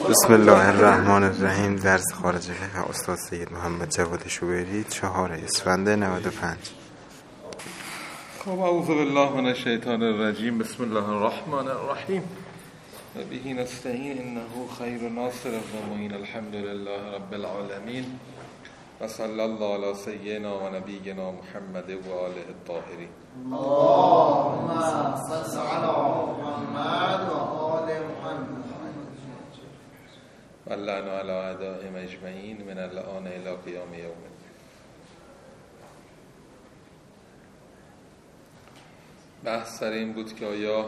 بسم الله الرحمن الرحیم. درس خارج فقه استاد سید محمد جواد شوبری، 4 اسفند 95. خب اعوذ بالله من الشیطان الرجیم. بسم الله الرحمن الرحیم و به نستعین انه خیر ناصر و معین. الحمد لله رب العالمین و صلی الله علی سیدنا و نبینا محمد و آله الطاهرین. اللهم صل علی محمد و آل محمد و لعن علی اعدائهم اجمعین من الآن الی قیام یوم الدین. بحث سر این بود که آیا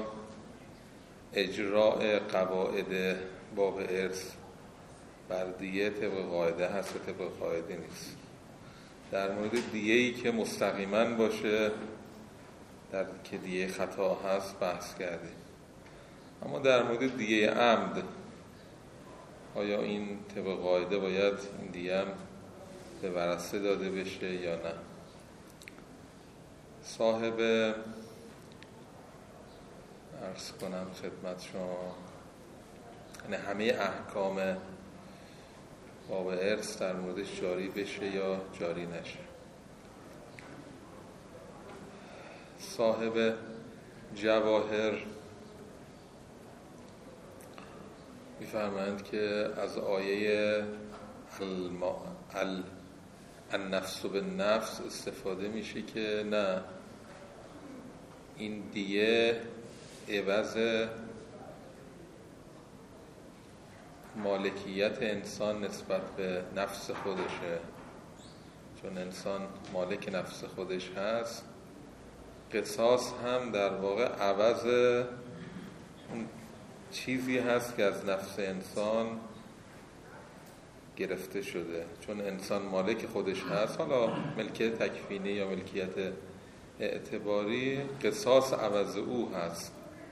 اجراء قواعد باب ارث بر دیه طبق قاعده هست و طبق قاعده نیست. در مورد دیه‌ای که مستقیما باشه، در که دیه خطا هست بحث کردیم. اما در مورد دیه عمد، آیا این طبق قاعده باید این دیه هم به ورثه داده بشه یا نه؟ صاحب عرض کنم خدمت شما، یعنی همه احکام باب ارث در موردش جاری بشه یا جاری نشه. صاحب جواهر میفرمایند که از آیه النفس بالنفس استفاده میشه که نه، این دیه عوض مالکیت انسان نسبت به نفس خودشه. چون انسان مالک نفس خودش هست، قصاص هم در واقع عوض اون چیزی هست که از نفس انسان گرفته شده. چون انسان مالک خودش هست، حالا ملکیت تکوینی یا ملکیت اعتباری، قصاص عوض او هست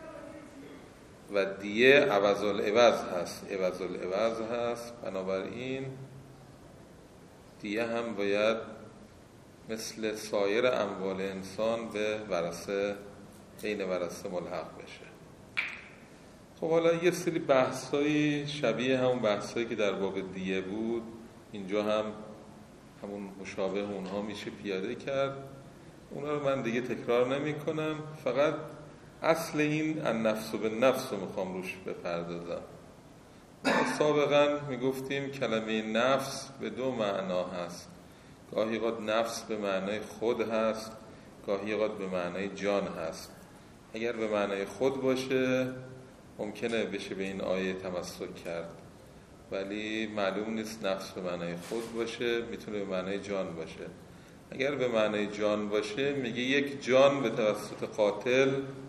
و دیه عوض العوض هست. بنابراین دیه هم باید مثل سایر اموال انسان به ورثه، بین ورثه ملحق بشه. خب حالا یه سری بحثایی شبیه همون بحثایی که در باب دیه بود اینجا هم همون مشابه اونها میشه پیاده کرد. اونا رو من دیگه تکرار نمی کنم، فقط اصل این النفس بالنفس رو میخوام روش بپردازم. سابقا میگفتیم کلمه نفس به دو معنا هست. گاهی اوقات نفس به معنای خود هست، گاهی اوقات به معنای جان هست. اگر به معنای خود باشه ممکنه بشه به این آیه تمسک کرد، ولی معلوم نیست نفس به معنای خود باشه، میتونه به معنای جان باشه. اگر به معنای جان باشه میگه یک جان به توسط قاتل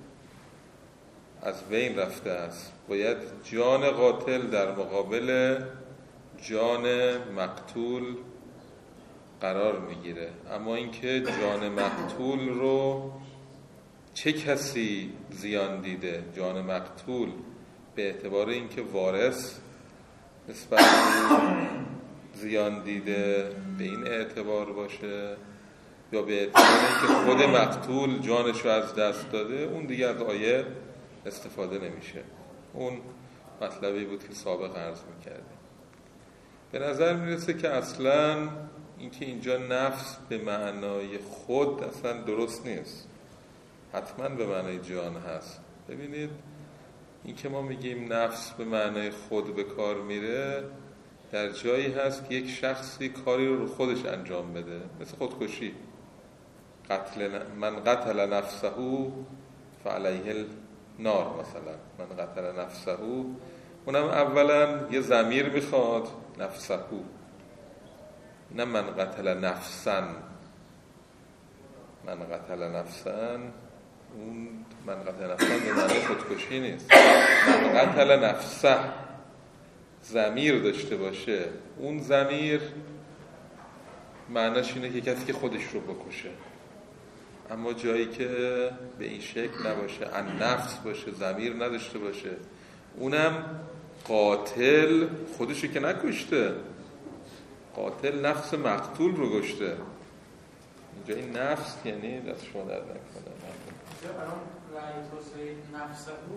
از بین رفته است، باید جان قاتل در مقابل جان مقتول قرار میگیره. اما اینکه جان مقتول رو چه کسی زیان دیده، جان مقتول به اعتبار اینکه وارث نسبت زیان دیده به این اعتبار باشه، یا به اعتبار اینکه خود مقتول جانش رو از دست داده، اون دیگه از آیه استفاده نمیشه. اون مطلبی بود که سابق عرض میکردیم. به نظر میرسه که اصلا اینکه اینجا نفس به معنای خود اصلا درست نیست، حتما به معنای جان هست. ببینید این که ما میگیم نفس به معنای خود به کار میره، در جایی هست که یک شخصی کاری رو خودش انجام بده، مثل خودکشی. من قتل نفسه فعلیه النار مثلا. من قتل نفسه، اونم اولا یه ضمیر میخواد، نفسه، نه من قتل نفسن. من قتل نفسن، اون من قتل نفسن به معنی خودکشی نیست. من قتل نفسه ضمیر داشته باشه، اون ضمیر معناش اینه که کسی که خودش رو بکشه. اما جایی که به این شکل نباشه، ان نفس باشه، ضمیر نداشته باشه، اونم قاتل خودشو که نکشته، قاتل نفس مقتول رو کشته. اینجا این نفس یعنی دست شما در نکنه. الان رأی توسعه نفسه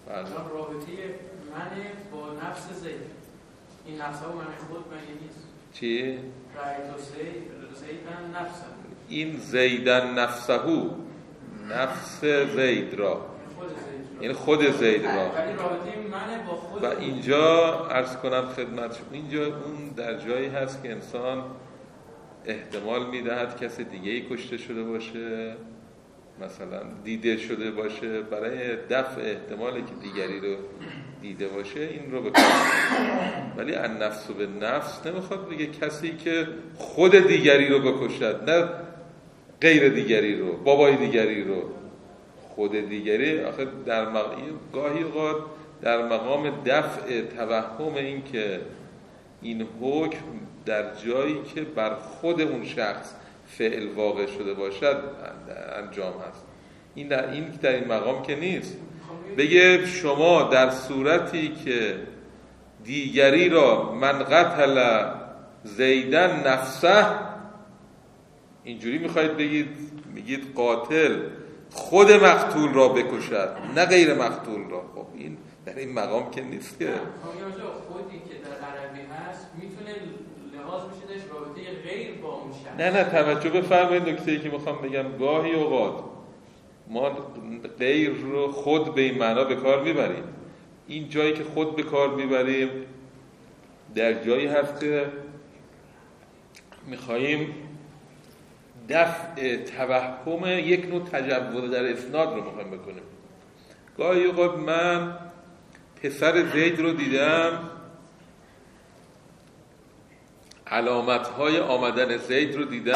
رابطه من با نفس زید، این نفس ها من خود مگه نیست؟ چی؟ رأیت زیدن نفسه، این زیدن نفسهو، نفس زید را، یعنی خود زید را. ولی رابطه من با خود. و اینجا عرض کنم خدمت شما، اینجا اون در جایی هست که انسان احتمال میدهد کسی دیگه‌ای کشته شده باشه، مثلا دیده شده باشه، برای دفع احتمالی که دیگری رو دیده باشه این رو بکنه. ولی النفس به نفس نمیخواد بگه کسی که خود دیگری رو بکشد، نه غیر دیگری رو، بابای دیگری رو. خود دیگری آخه در گاهی اوقات در مقام دفع توهم این که این حکم در جایی که بر خود اون شخص فعل واقع شده باشد انجام هست. این در این مقام که نیست. بگه شما در صورتی که دیگری را من قتل زیدن نفسه، اینجوری میخواید بگید، میگید قاتل خود مقتول را بکشد نه غیر مقتول را. خب این در این مقام که نیست که خودی که در عربی هست میتونه لحاظ بشه داشت رابطه غیر با اون شخص. نه توجه بفرمایید نکته‌ای که میخوام بگم. گاهی اوقات ما غیر رو خود به این معنا به کار میبریم. این جایی که خود به کار میبریم در جایی هست که میخواییم دفع توهم یک نوع تجول در اسناد رو میخوایم بکنیم. گاهی اوقات من پسر زید رو دیدم، علامت‌های آمدن زید رو دیدم،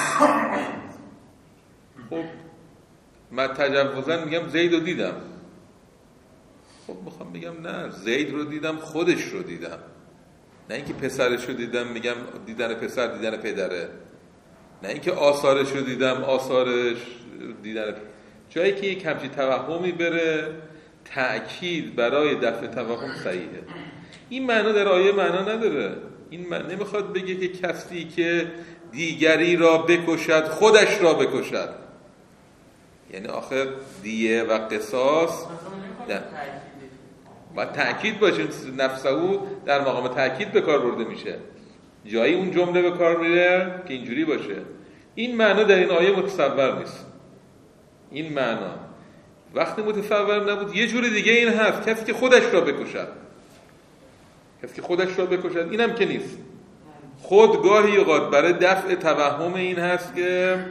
خب من تجوزاً میگم زید رو دیدم. خب میخوام بگم نه، زید رو دیدم، خودش رو دیدم، نه اینکه پسرش رو دیدم میگم دیدن پسر دیدن پدره، نه اینکه آثارش رو دیدم آثارش دیدن. جایی که یک همچین توهمی بره تأکید برای دفع توهم صحیحه. این معنا در آیه معنا نداره. این نمیخواد بگه که کسی که دیگری را بکشد خودش را بکشد. یعنی آخر دیه و قصاص و تأکید باشه، نفسه او در مقام تأکید به کار برده میشه. جایی اون جمله به کار میره که اینجوری باشه. این معنا در این آیه متصور نیست. این معنا وقتی متصور نبود یه جور دیگه این هست، کسی که خودش را بکشد. کسی که خودش را بکشد اینم که نیست. خود گاهی اوقات برای دفع توهم این هست که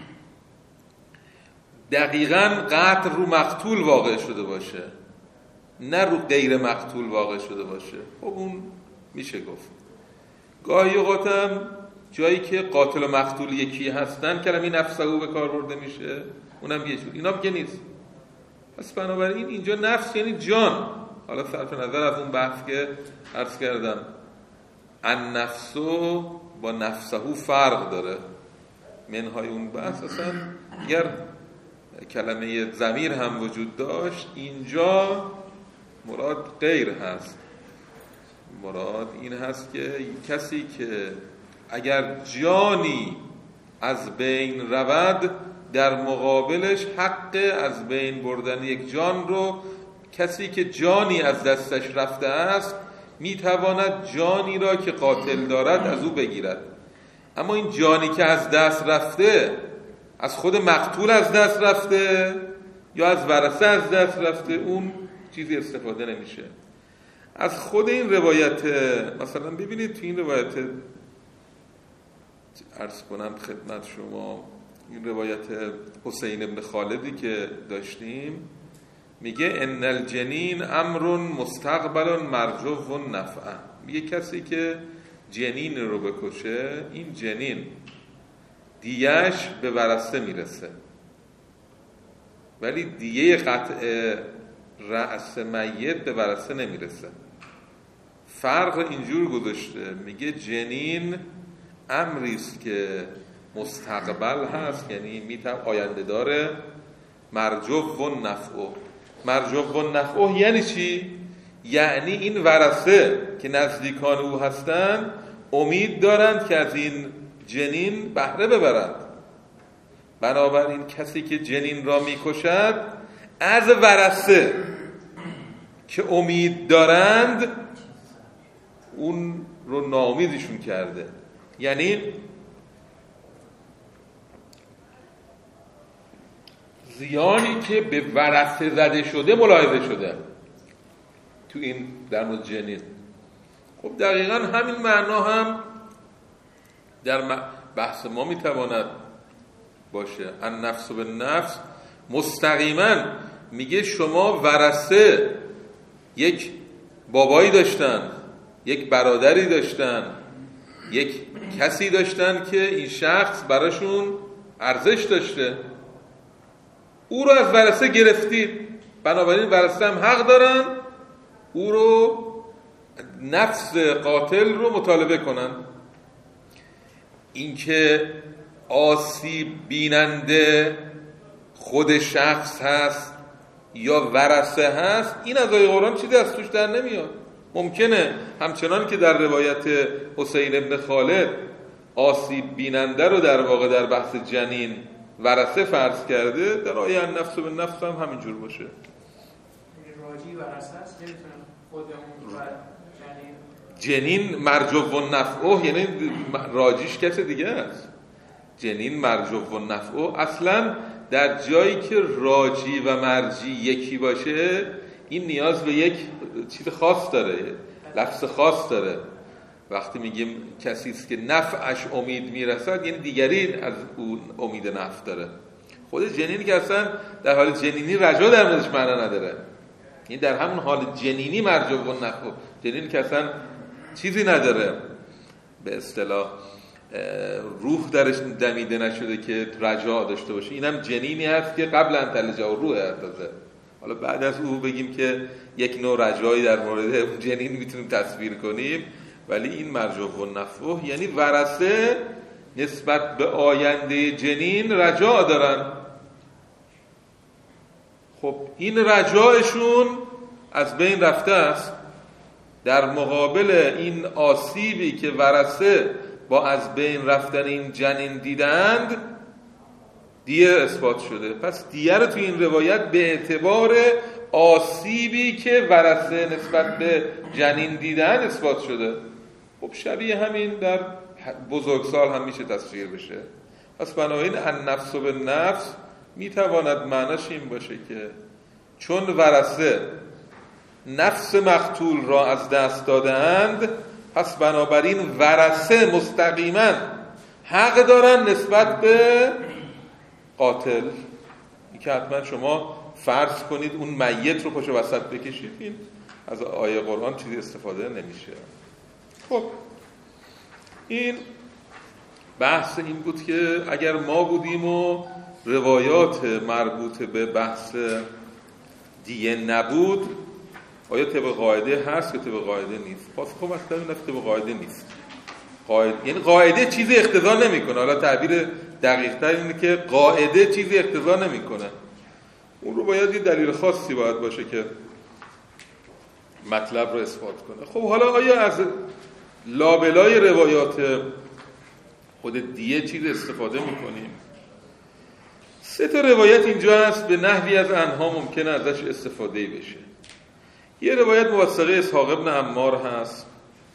دقیقاً قتل رو مقتول واقع شده باشه، نه رو غیر مقتول واقع شده باشه. خب اون میشه گفت. گاهی اوقات هم جایی که قاتل و مقتول یکی هستن کلمه نفسه او به کار برده میشه، اونم یه جور. اینام که نیست. پس بنابراین اینجا نفس یعنی جان. حالا صرف نظر از اون بحث که عرض کردم النفسو با نفسهو فرق داره، منهای اون بحث اصلا اگر کلمه ضمیر هم وجود داشت اینجا مراد غیر هست. مراد این هست که کسی که اگر جانی از بین رود در مقابلش حق از بین بردن یک جان رو، کسی که جانی از دستش رفته است میتواند جانی را که قاتل دارد از او بگیرد. اما این جانی که از دست رفته از خود مقتول از دست رفته یا از ورثه از دست رفته، اون چیزی استفاده نمیشه. از خود این روایت مثلا ببینید تو این روایت عرض کنم خدمت شما، این روایت حسین ابن خالدی که داشتیم میگه ان الجنین امر مستقبل مرجو و نفع. میگه کسی که جنین رو بکشه این جنین دیهش به ورثه میرسه، ولی دیه قطع رأس میت به ورثه نمیرسه. فرق اینجور گذاشته، میگه جنین امریست که مستقبل هست، یعنی میتونه آینده داره. مرجو و نفع. مرجو و نفع یعنی چی؟ یعنی این ورثه که نزدیکان او هستن امید دارند که از این جنین بهره ببرند. بنابراین کسی که جنین را میکشد از ورثه که امید دارند اون رو ناامیدشون کرده. یعنی زیانی که به ورثه زده شده ملاحظه شده تو این در مورد جنین. خب دقیقا همین معنا هم در بحث ما میتواند باشه. النفس به نفس مستقیما میگه شما ورثه یک بابایی داشتن، یک برادری داشتن، یک کسی داشتن که این شخص براشون ارزش داشته، او رو از ورثه گرفتید، بنابراین ورثه هم حق دارن او رو، نفس قاتل رو مطالبه کنن. اینکه آسیب بیننده خود شخص هست یا ورثه هست، این از آیه قرآن چیزی از توش در نمیاد. ممکنه همچنان که در روایت حسین ابن خالد آسیب بیننده رو در واقع در بحث جنین ورثه فرض کرده، در آیه النفس به نفس هم همینجور باشه. راجی ورثه است، نمیتونه خودمون و جنین مرجو و نفعه، یعنی راجیش کس دیگه است. جنین مرجو و نفعه اصلا در جایی که راجی و مرجی یکی باشه، این نیاز به یک چیز خاص داره، لفظ خاص داره. وقتی میگیم کسی است که نفعش امید میرسد، یعنی دیگری از اون امید نفع داره. خود جنینی که اصلا در حال جنینی رجا در موردش معنا نداره، این در همون حال جنینی مرجو و نفع، جنینی که اصلا چیزی نداره، به اصطلاح روح درش دمیده نشده که رجا داشته باشه. اینم جنینی هست که قبل ان تلج الروح هست. حالا بعد از او بگیم که یک نوع رجایی در مورد اون جنین میتونیم تصویر کنیم، ولی این مرجو و نفع یعنی ورثه نسبت به آینده جنین رجا دارن. خب این رجایشون از بین رفته است در مقابل این آسیبی که ورثه با از بین رفتن این جنین دیدند. دیه اثبات شده، پس دیه رو توی این روایت به اعتبار آسیبی که ورثه نسبت به جنین دیدن اثبات شده. خب شبیه همین در بزرگسال هم میشه تصویر بشه. پس بنابراین النفس به نفس میتواند معناش این باشه که چون ورثه نفس مقتول را از دست دادند، پس بنابراین ورثه مستقیما حق دارن نسبت به قاتل. این که حتما شما فرض کنید اون میت رو پشت وسط بکشید، این از آیه قرآن چیزی استفاده نمیشه. خب این بحث این بود که اگر ما بودیم و روایات مربوط به بحث دیه نبود، آیا طبق قاعده هست یا طبق قاعده نیست؟ خب مثلا این طبق قاعده نیست. یعنی قاعده چیزی اقتضا نمیکنه. حالا تعبیر دقیق تر اینه که قاعده چیزی اقتضا نمیکنه، اون رو باید یه دلیل خاصی باید باشه که مطلب رو اثبات کنه. خب حالا آیا از لابلای روایات خود دیه چیز استفاده میکنیم؟ 3 تا روایت اینجا هست به نحوی از انها ممکنه ازش استفاده بشه. یه روایت موثقه اسحاق ابن عمار هست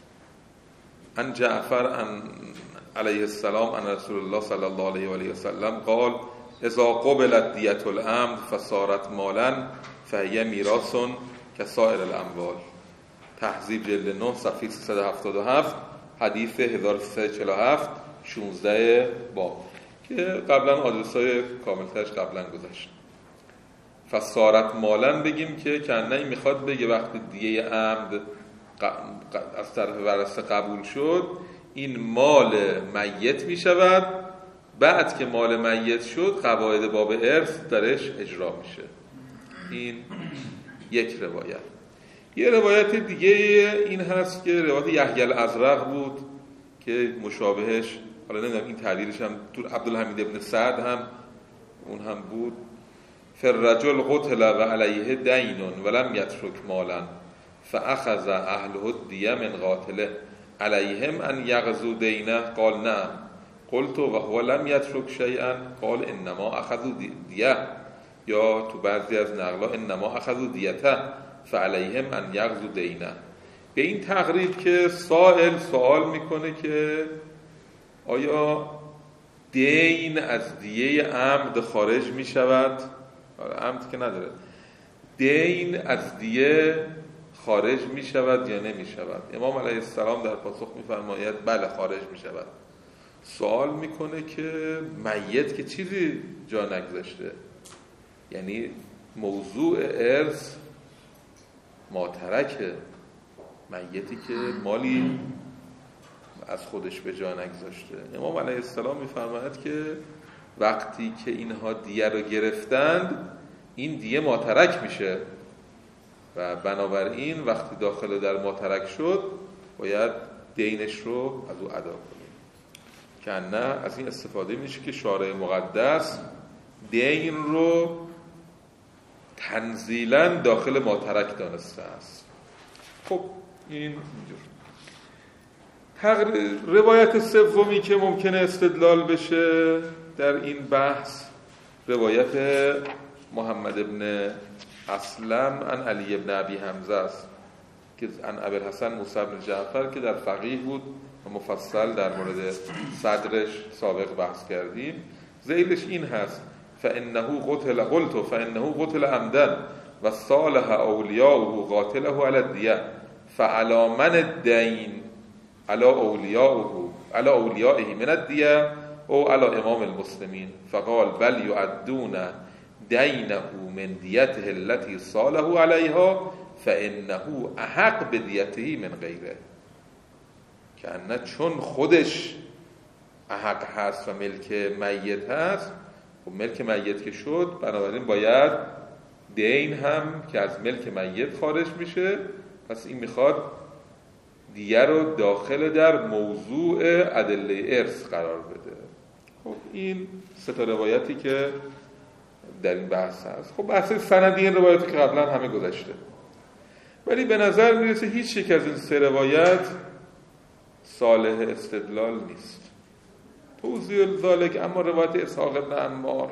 عن جعفر علیه السلام عن رسول الله صلی الله علیه و آله و سلم قال اذا قبلت دیت العمد فصارت مالا فهی میراث کسائر الاموال. تهذیب جلد 9 صفحه 377 حدیث 1347 16 باب که قبلا آدرسای کاملترش قبلا گذشت. فصارت مالا بگیم که کنه میخواد بگه وقتی دیه عمد از طرف ورثه قبول شد، این مال میت میشود. بعد که مال میت شد قواعد باب ارث درش اجرا میشه. این یک روایت. یه روایت دیگه این هست که روایت یحیی الازرق بود که مشابهش، حالا نمیدونم این تعبیرش هم تو عبدالحمید ابن سعد هم اون هم بود، فررجل قتل و علیه دین ولم یترک مالا فاخذ اهله الدیه من قاتله علیهم ان یغزو دینه قال نعم قلت و هو لم یترک شیئا قال انما اخذوا دیه، یا تو بعضی از نقلا انما اخذوا دیته فعلیهم ان یقضوا دینه. به این تقریب که سائل سوال میکنه که آیا دین از دیه عمد خارج میشود؟ عمد که نداره، دین از دیه خارج میشود یا نمیشود؟ امام علیه السلام در پاسخ میفرماید بله خارج میشود. سوال میکنه که میت که چیزی جا نگذاشته، یعنی موضوع ارث ماترکه، میتی که مالی از خودش به جا نگذاشته. امام علیه السلام میفرماید که وقتی که اینها دیه رو گرفتند این دیه ماترک میشه و بنابراین وقتی داخل در ماترک شد باید دینش رو از او ادا کنیم. که نه از این استفاده میشه که شارع مقدس دین رو تنزیلاً داخل ماترک دانسته است. خب این روایت سومی که ممکنه استدلال بشه در این بحث روایت محمد ابن اسلم عن علی ابن ابی حمزه است که عن ابوالحسن موسی بن جعفر که در فقیه بود و مفصل در مورد صدرش سابق بحث کردیم. ذیلش این هست فانه قتل عمدا و صالح اولیاءه قاتله علی الدیه فعلی من الدین علی اولیائه من الدیه او علی امام المسلمین فقال بل یعدون دینه من دیته التي صالح علیها فانه احق بدیته من غیره. که نه چون خودش احق هست و ملک میت هست، و ملک میت که شد بنابراین باید دین هم که از ملک میت خارج میشه. پس این میخواد دیگه رو داخل در موضوع ادله ارث قرار بده. خب این سه تا روایتی که در این بحث هست. خب بحث سندی این روایتی که قبلا همه گذشته، ولی به نظر میرسه هیچ یک از این سه روایت صالح استدلال نیست. توضیح ذالک اما روایت اسحاق ابن عمار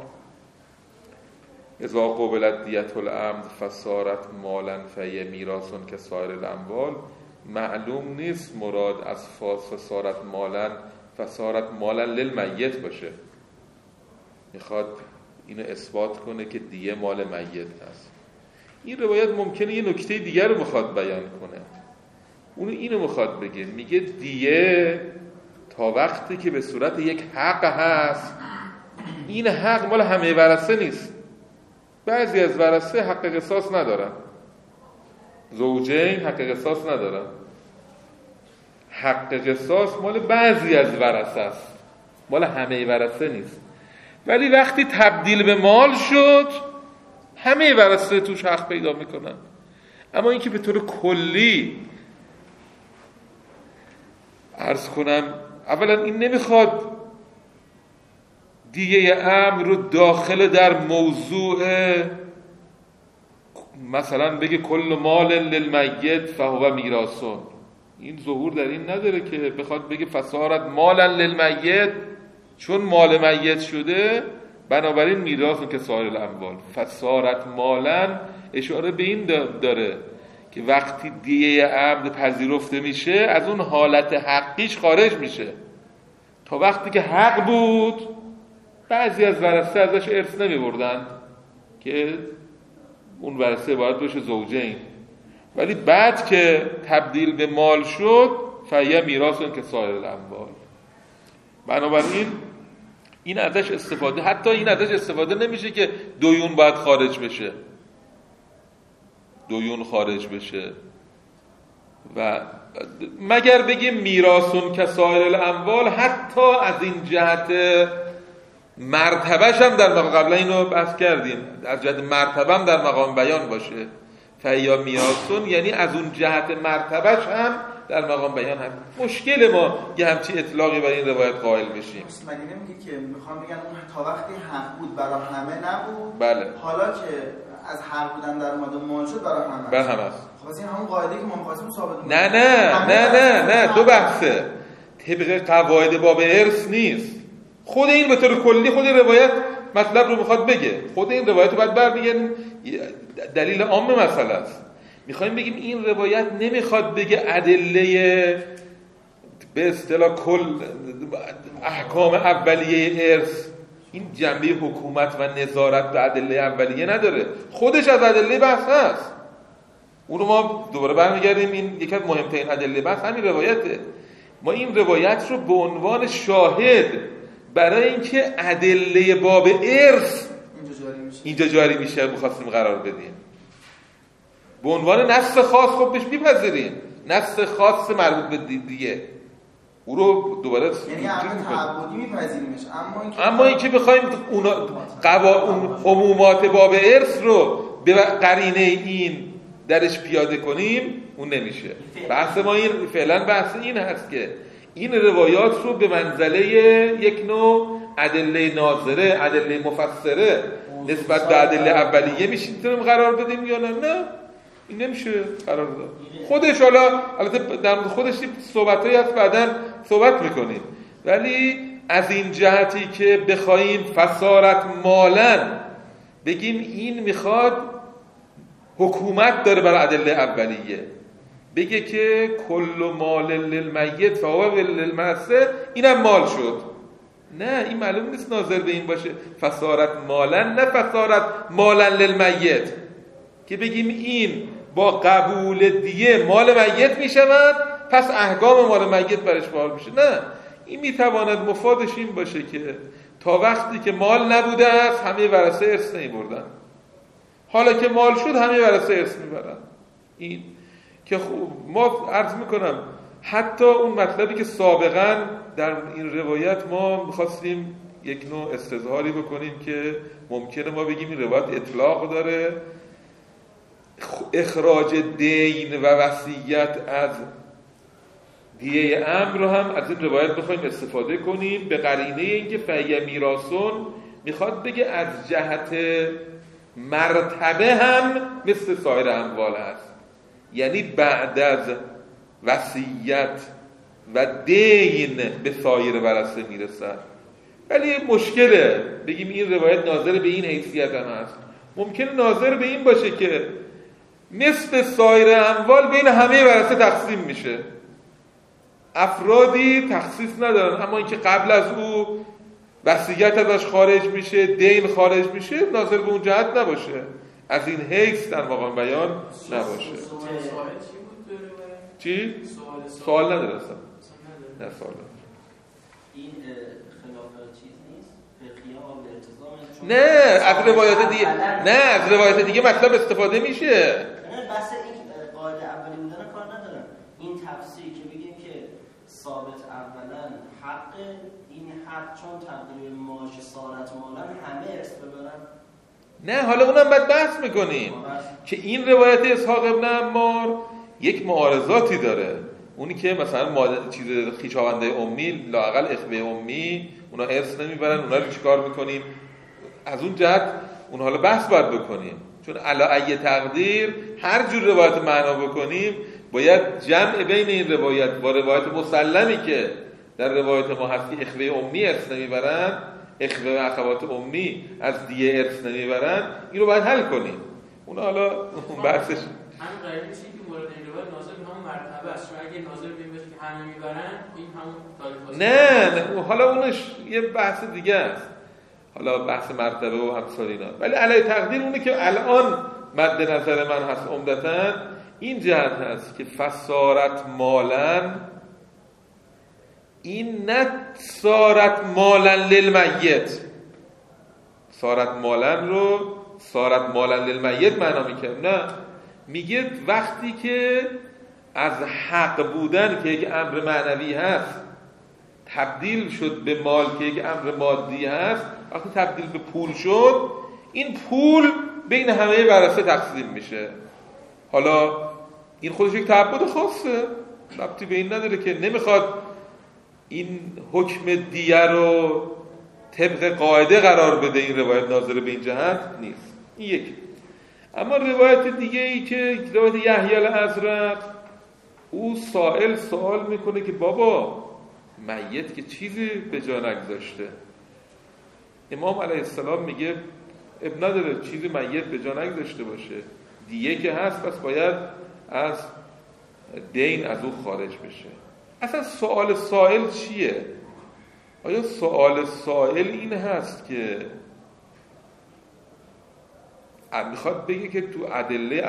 اذا قبلت دیت العمد فصارت مالا فهی میراث که سایر الاموال، معلوم نیست مراد از فصارت مالا للمیت باشه. میخواد اینو اثبات کنه که دیه مال میت هست. این روایت ممکنه یه نکته دیگر رو میخواد بیان کنه. اونو اینو میخواد بگه، میگه دیه تا وقتی که به صورت یک حق هست، این حق مال همه ورثه نیست. بعضی از ورثه حق قصاص ندارن، زوجین حق قصاص ندارن. حق قصاص مال بعضی از ورثه است، مال همه ورثه نیست. ولی وقتی تبدیل به مال شد همه ورثه توش حق پیدا میکنن. اما اینکه به طور کلی عرض کنم، اولا این نمیخواد دیگه امر رو داخل در موضوع مثلا بگه کل مال للمیت فهو میراثون. این ظهور در این نداره که بخواد بگه فصارت مالا للمیت، چون مال میت شده بنابراین میراث که سایر الاموال. فصارت مالا اشاره به این داره که وقتی دیه عمد پذیرفته میشه از اون حالت حقیش خارج میشه. تا وقتی که حق بود بعضی از ورثه ازش ارث نمیبردن که اون ورثه باید باشه زوجین، ولی بعد که تبدیل به مال شد فهیه میراثون که سایر الاموال. بنابراین این ازش استفاده، حتی این ازش استفاده نمیشه که دویون باید خارج بشه، دویون خارج بشه و مگر بگیم میراثون که سایر الاموال، حتی از این جهت مرتبهش هم در مقام، قبلا اینو بحث کردیم، از جهت مرتبه هم در مقام بیان باشه. فیا میراثون یعنی از اون جهت مرتبهش هم در مقام بیان هم. مشکل ما یه همچی اطلاقی برای این روایت قائل بشیم. معنی نمیگه که میخوام بگن اون تا وقتی حق بود برای همه نبود، بله، حالا که از حق بودن در اومده مال شد برای همه برای همه است. خب از این همون قاعده که ما می‌خواستیم ثابت کنیم. نه دو بحثه. طبق قواعد باب ارث نیست. خود این به طور کلی خود روایت مطلب رو میخواد بگه. خود این روایت رو باید برمیگردیم دلیل عام مسئله است. میخوایم بگیم این روایت نمیخواد بگه ادله به اصطلاح کل احکام اولیه ارث این جنبه حکومت و نظارت به ادله اولیه نداره، خودش از ادله بحث هست. اون رو ما دوباره برمیگردیم، این یکی از مهمترین ادله بحث همین روایته. ما این روایت رو به عنوان شاهد برای اینکه ادله باب ارث اینجا جاری میشه می‌خواستیم قرار بدیم. به عنوان نص خاص خب بهش میپذیریم، نص خاص مربوط به دیگه او رو دوباره یعنی همه تعبدی میپذیریمش، اما اینکه بخوایم اون عمومات باب ارث رو به قرینه این درش پیاده کنیم اون نمیشه. بحث ما این فعلا بحث این هست که این روایات رو به منزله یک نوع ادله ناظره، ادله مفسره نسبت به ادله اولیه میتونیم قرار بدیم یا نه این نمیشه قرار داد. خودش حالا البته در خودش صحبتایی هست بعداً صحبت میکنیم، ولی از این جهتی که بخوایم فسارت مالن بگیم این میخواد حکومت داره بر ادله اولیه، بگه که کل مال للمیت فهو للمعصه اینم مال شد، نه این معلوم نیست ناظر به این باشه فسارت مالن، نه فسارت مالن للمیت که بگیم این با قبول دیه مال میت میشود پس احکام مال میت برش فعال میشه. نه، این میتواند مفادش این باشه که تا وقتی که مال نبوده است همه ورثه ارث نمیبردن، حالا که مال شد همه ورثه ارث میبرن. این که ما عرض میکنم حتی اون مطلبی که سابقا در این روایت ما میخواستیم یک نوع استظهاری بکنیم که ممکنه ما بگیم این روایت اطلاق داره، اخراج دین و وصیت از دیه امر رو هم از این روایت بخوایم استفاده کنیم به قرینه اینکه فهی میراثون میخواد بگه از جهت مرتبه هم مثل سایر اموال هست، یعنی بعد از وصیت و دین به سایر ورثه میرسد. ولی مشکله بگیم این روایت ناظر به این حیثیت هم هست، ممکنه ناظر به این باشه که نصف سایر اموال بین همه ورثه تقسیم میشه، افرادی تخصیص ندارن، اما اینکه قبل از او وصیت ازش خارج میشه، دین خارج میشه، ناظر به اون جهت نباشه، از این حیث در مقام بیان نباشه. چی؟ سوال نداره اصلا. نه سوال نداره. این خلاف چیز نیست؟ فقهی ها به التزام نه از روایات دیگه، نه از روایات دیگه مطلب استفاده میشه. بحث این قاعده اولی بودن کار ندارم، این تفسیر که بگیم که ثابت اولا حق این حق چون تقدیر ماش صارت مالن همه ارث ببرن. نه حالا اونم بعد بحث میکنیم که این روایت اسحاق ابن عمار یک معارضاتی داره، اونی که مثلا چیز خویشاونده امی لااقل اخوه امی اونا ارث نمیبرن، اونا رو چیکار میکنیم؟ از اون جهت اون حالا بحث باید بکنیم، چون علا ای تقدیر هر جور روایت معنا بکنیم باید جمع بین این روایت با روایت مسلمی که در روایت ما هست که اخوه امی ارث نمیبرن، اخوه و اخوات امی از دیه ارث نمیبرن، این رو باید حل کنیم. اون حالا اون بحثش همین قاعده میشه که مورد این روایت ناظر به همون مرتبه است، چون اگه ناظر به این باشه که همه میبرن این همون طایفه نه حالا اونش یه بحث دیگه است، حالا بحث مرتبه و همسال اینا، ولی علی تقدیر اونه که الان مد نظر من هست عمدتاً این جهت هست که فسارت مالن این نه سارت مالن للمیت، سارت مالن رو سارت مالن للمیت معنا میکنه، نه میگه وقتی که از حق بودن که یک امر معنوی هست تبدیل شد به مال که یک امر مادی هست، وقتی تبدیل به پول شد این پول بین همه ورثه تقسیم میشه. حالا این خودش یک تعبد خاصه، ربطی به این نداره که نمیخواد این حکم دیه رو طبق قاعده قرار بده، این روایت ناظر به این جهت نیست. این یک. اما روایت دیگه ای که روایت یحیی الازرق، او سائل سوال میکنه که بابا میت که چیزی به جا نگذاشته، امام علیه السلام میگه اب نداره چیزی میت به جا نگذاشته باشه، دیه که هست پس باید از دین از او خارج بشه. اصلا سوال سائل چیه؟ آیا سوال سائل این هست که میخواد بگه که تو ادله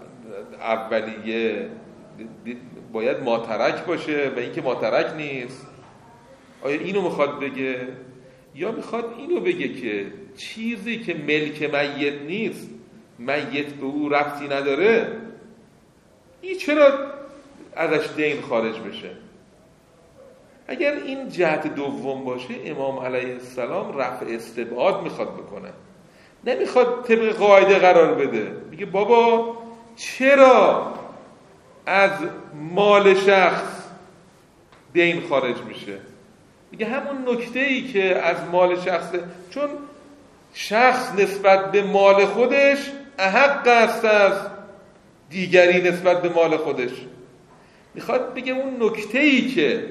اولیه باید ماترک باشه و این که ماترک نیست؟ آیا اینو میخواد بگه؟ یا میخواد اینو بگه که چیزی که ملک میت نیست، میت به او ربطی نداره، این چرا ازش دین خارج بشه؟ اگر این جهت دوم باشه امام علیه السلام رفع استبعاد میخواد بکنه، نمیخواد طبق قاعده قرار بده. میگه بابا چرا از مال شخص دین خارج میشه؟ میگه همون نکته‌ای که از مال شخصه، چون شخص نسبت به مال خودش احق است از دیگری نسبت به مال خودش. میخواد بگه اون نکته‌ای که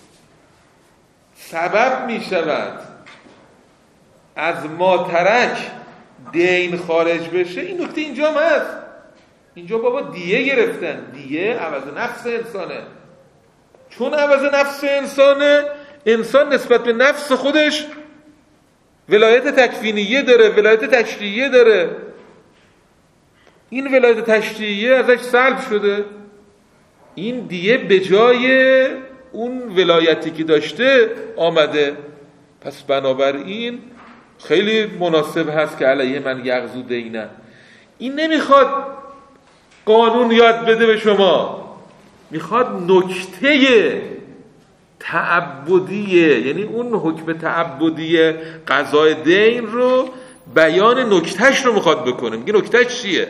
سبب میشود از ماترک دین خارج بشه، این نکته اینجا هم هست. اینجا بابا دیه گرفتن، دیه عوض نفس انسانه. چون عوض نفس انسانه، انسان نسبت به نفس خودش ولایت تکفینیه داره، ولایت تشریعیه داره. این ولایت تشریعیه ازش سلب شده، این دیه به جای اون ولایتی که داشته آمده. پس بنابراین خیلی مناسب هست که علیه من یغزو دینه. این نمیخواد قانون یاد بده به شما، میخواد نکته تعبدیه، یعنی اون حکم تعبدی قضای دین رو بیان نکتهش رو میخواد بکنه. میگه نکتهش چیه؟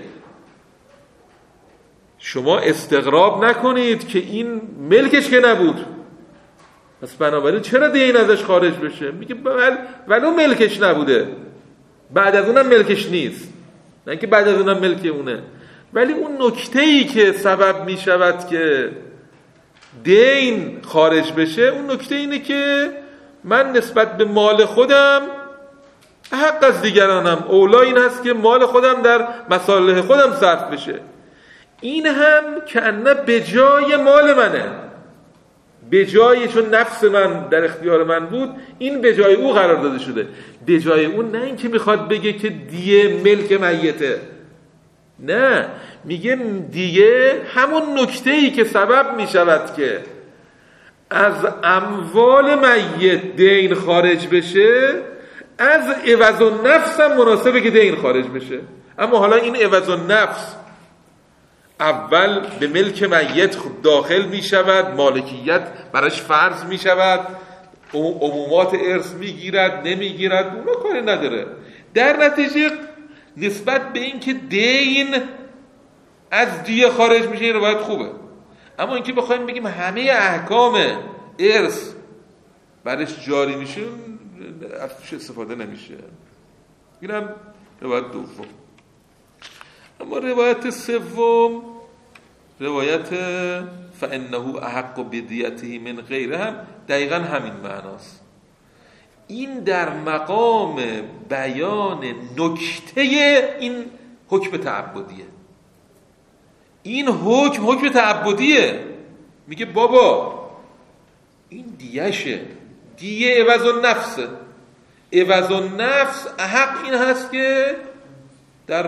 شما استغراب نکنید که این ملکش که نبود، پس بنابراین چرا دین ازش خارج بشه؟ میگه ولو ملکش نبوده، بعد از اونم ملکش نیست، نه که بعد از اونم ملک اونه، ولی اون نکته‌ای که سبب میشود که دین خارج بشه، اون نکته اینه که من نسبت به مال خودم حق از دیگرانم، اولا این هست که مال خودم در مصالح خودم صرف بشه. این هم که انه به جای مال منه، به جای، چون نفس من در اختیار من بود، این به جای او قرار داده شده، به جای اون. نه این که میخواد بگه که دیه ملک میته، نه، میگه دیگه همون نکته‌ای که سبب میشود که از اموال میت دین خارج بشه، از عوض النفس هم مناسبه که دین خارج بشه. اما حالا این عوض النفس اول به ملک میت داخل میشود، مالکیت براش فرض میشود، عمومات ارث میگیرد نمیگیرد، اونا کاری نداره. در نتیجه نسبت به این که دین از دیه خارج میشه این روایت خوبه. اما اینکه بخوایم بگیم همه احکام ارث برش جاری میشه، از توش استفاده نمیشه. اینم روایت دوم. اما روایت سوم، روایت فانه احق بدیته من غیره، هم دقیقا همین معناست. این در مقام بیان نکته این حکم تعبدیه. این حکم تعبدیه. میگه بابا این دیهشه، دیه عوض النفسه. عوض النفس حق این هست که در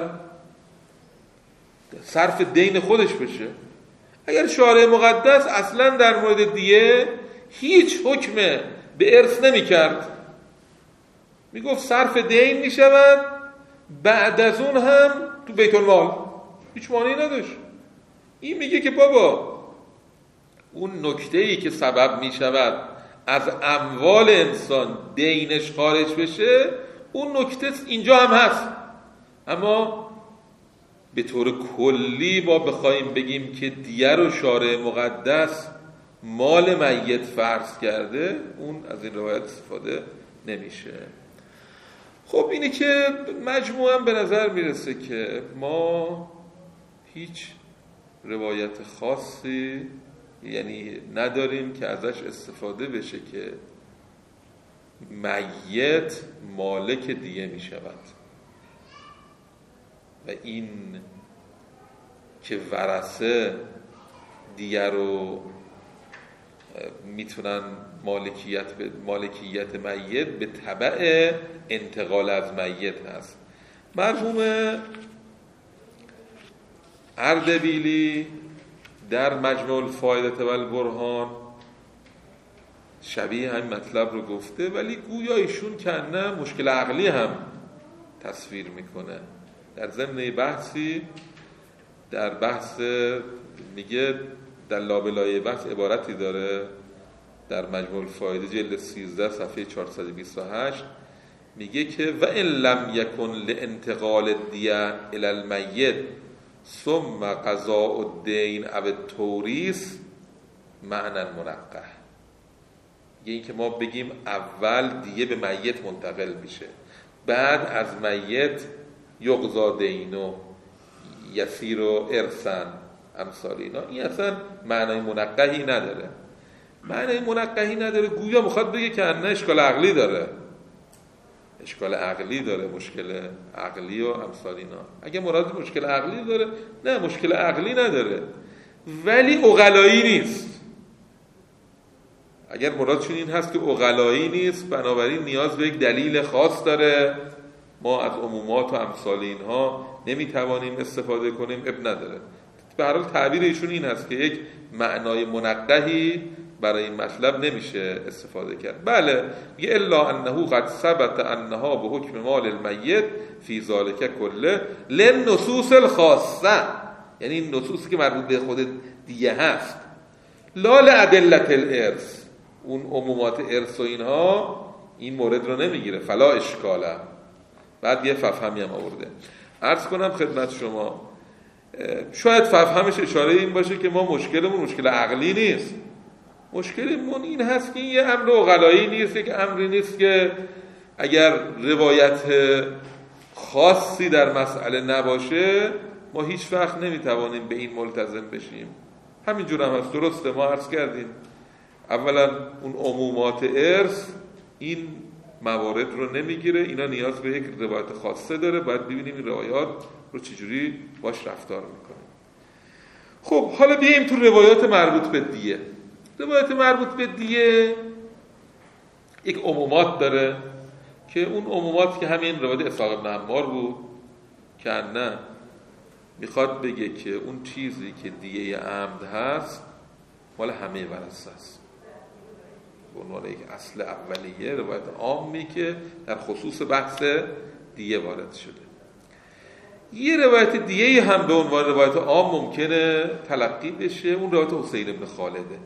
صرف دین خودش بشه. اگر شارع مقدس اصلا در مورد دیه هیچ حکم به ارث نمی کرد، می گفت صرف دین می شود، بعد از اون هم تو بیت المال، هیچ معنی نداشت. این میگه که بابا اون نکته‌ای که سبب می شود از اموال انسان دینش خارج بشه، اون نکته اینجا هم هست. اما به طور کلی ما بخوایم بگیم که دیه رو شارع مقدس مال میت فرض کرده، اون از این روایت استفاده نمیشه. خب اینه که مجموعاً به نظر میرسه که ما هیچ روایت خاصی یعنی نداریم که ازش استفاده بشه که میت مالک دیه می شود و این که ورثه دیه رو میتونن مالکیت میت به تبع انتقال از میت هست. مرحوم اردبیلی در مجموع الفائده و البرهان شبیه همین مطلب رو گفته، ولی گویا ایشون کنه مشکل عقلی هم تصویر میکنه. در ضمن بحثی در بحث میگه در لابلای بحث عبارتی داره در مجموع الفائده جلد 13 صفحه 428 میگه که و ان لم یکن لانتقال الدیه الی المیت ثم قضاء الدین او التوریث معنی منقح. یعنی که ما بگیم اول دیه به میت منتقل میشه، بعد از میت یقضا دین و یسیر و ارثن امثال اینا، این اصلا معنی منقحی نداره. معنی منقحی نداره، گویا میخواد بگه که نه اشکال عقلی داره، اشکال عقلی داره، مشکل عقلی و امثال اینا. اگه مراد مشکل عقلی داره، نه مشکل عقلی نداره ولی عقلایی نیست. اگر مرادشون این هست که عقلایی نیست، بنابراین نیاز به یک دلیل خاص داره، ما از عمومات و امثال اینها نمیتوانیم استفاده کنیم، اب نداره. به هر حال تعبیر ایشون این هست که یک معنای منقحی برای این مطلب نمیشه استفاده کرد. بله میگه الا انه قد ثبت انها به حکم مال المیت فی ذلک کله للنصوص الخاصه، یعنی این نصوصی که مربوط به خود دیگه هست، لا لادله الارث، اون عمومات ارث و اینها این مورد رو نمیگیره. فلا اشکاله. بعد یه ففهمی هم آورده. عرض کنم خدمت شما، شاید ففهمش اشاره این باشه که ما مشکلمون مشکل عقلی نیست، مشکلمون این هست که این یه امر عقلایی نیست، یک امری نیست که اگر روایت خاصی در مسئله نباشه ما هیچ وقت نمیتوانیم به این ملتزم بشیم. همینجور هم هست. درسته ما عرض کردیم اولا اون عمومات ارث این موارد رو نمیگیره، اینا نیاز به یک روایت خاصه داره، باید ببینیم این روایات رو چجوری باش رفتار میکنیم. خب حالا بیاییم تو روایات مربوط به دیه. روایت مربوط به دیه یک عمومات داره که اون عمومات که همین روایت اسحاق بن عمار بود که نه میخواد بگه که اون چیزی که دیه عمد هست مال همه ورثه است. به عنوان یک اصل اولیه روایت عامی که در خصوص بحث دیه وارد شده. یه روایت دیگه هم به عنوان روایت عام ممکنه تلقی بشه، اون روایت حسین بن خالده.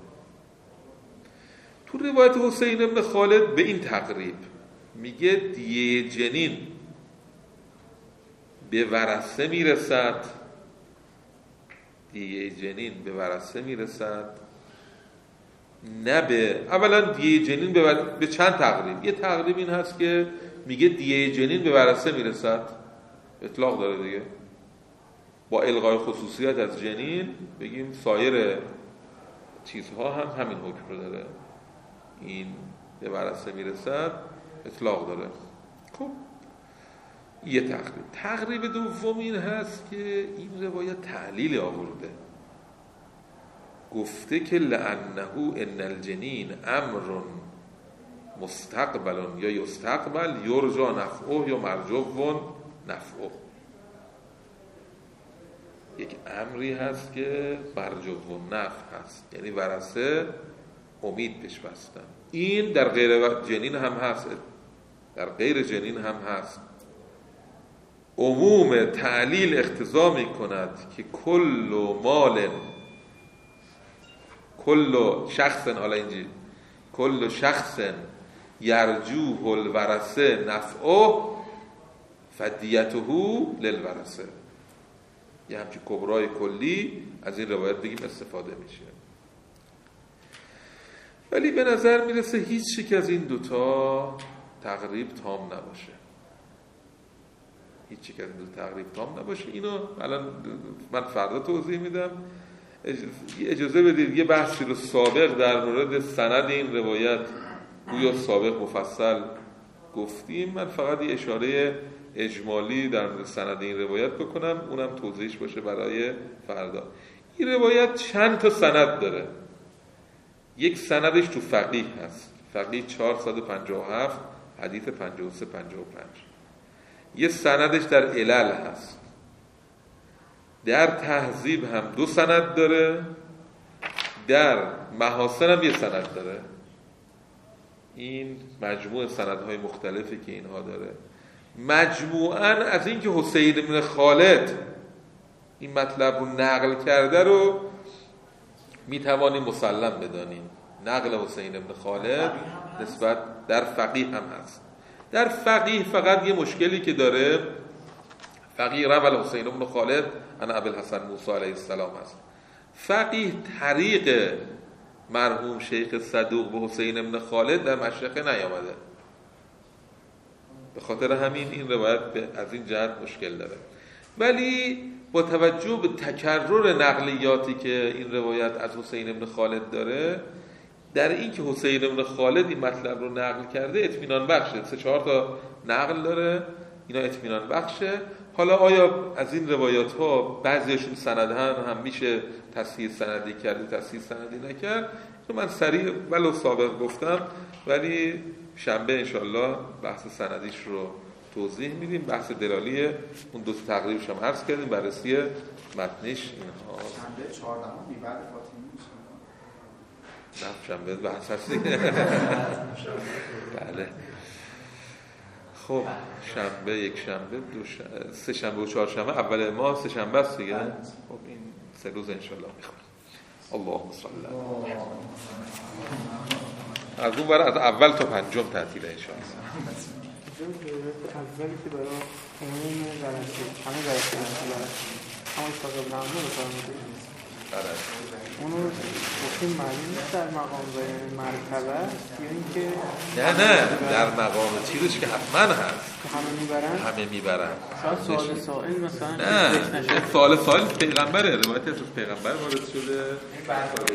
تو روایت حسین بن خالد به این تقریب میگه دیه جنین به ورثه میرسد، دیه جنین به ورثه میرسد، نه به اولا دیه جنین به چند تقریب. یه تقریب این هست که میگه دیه جنین به ورثه میرسد، اطلاق داره دیگه، با الغای خصوصیت از جنین بگیم سایر چیزها هم همین حکم رو داره، این به ورثه میرسد اطلاق داره. خب یه تقریب دوم این هست که این روایت تعلیل آورده، گفته که لعنه ان الجنین امر مستقبل یا یستقبل یرجا نفعه یا مرجو نفعه. یک امری هست که مرجو نفع هست، یعنی ورثه امید پیش بستن. این در غیر جنین هم هست، در غیر جنین هم هست. عموم تعلیل اقتضا می کند که کل مال کل شخص یرجوه الورثه نفعه فدیته للورثه. یه همچین کبرای کلی از این روایت بگیم استفاده میشه. ولی به نظر میرسه هیچ یک از این دوتا تقریب تام نباشه، هیچ یک از این دوتا تقریب تام نباشه. اینو الان من فردا توضیح میدم. اجازه بدید یه بحثی رو سابق در مورد سند این روایت گویا سابق مفصل گفتیم. من فقط یه اشاره اجمالی در مورد سند این روایت بکنم، اونم توضیحش باشه برای فردا. این روایت چند تا سند داره. یک سندش تو فقیه هست، فقیه 457 حدیث 53-55. یه سندش در علل هست. در تهذیب هم 2 سند داره، در محاسن هم 1 سند داره. این مجموع سندهای مختلفی که اینها داره. مجموعاً از اینکه حسین بن خالد این مطلب رو نقل کرده رو میتوانیم مسلم بدانیم. نقل حسین بن خالد نسبت در فقیه هم هست. در فقیه فقط یه مشکلی که داره، فقیه روال حسین بن خالد عن ابی الحسن موسی علیه السلام هست. فقیه طریق مرحوم شیخ صدوق به حسین بن خالد در مشرقه نیامده. به خاطر همین این روایت از این جهت مشکل داره. ولی با توجه به تکرر نقلیاتی که این روایت از حسین بن خالد داره، در این که حسین بن خالد این مطلب رو نقل کرده اطمینان بخشه. 3-4 تا نقل داره، اینا اطمینان بخشه. حالا آیا از این روایات ها بعضیشون سندن هم میشه تصحیح سندی کرد، تصحیح سندی نکرد؟ من سریع ولو سابق گفتم، ولی شنبه انشالله بحث سندیش رو توضیح میدیم. بحث دلالی اون 2 تقریبش هم عرض کردیم، بررسی متنش اینها. شنبه 14 میبرد فاطمی میشه. نه شنبه بحث هستی. بله. خب شنبه، یک شنبه، 3 شنبه و 4 شنبه، اول ماه 3 شنبه است دیگه. خب این 3 روز انشالله میخونیم. اللهم صل از اون برای از اول تا 5 تعطیله انشالله. اولی که برای عموم درسته همه درسته همه استاقب نامه رو فرمودید اونو گفتیم معلوم نیست در مقام بیان مرتبه است یا اینکه نه در مقام چیزش که حتما هست همه میبرن سوال سائل مثلا نه سوال پیغمبره، روایت از پیغمبر وارد شده.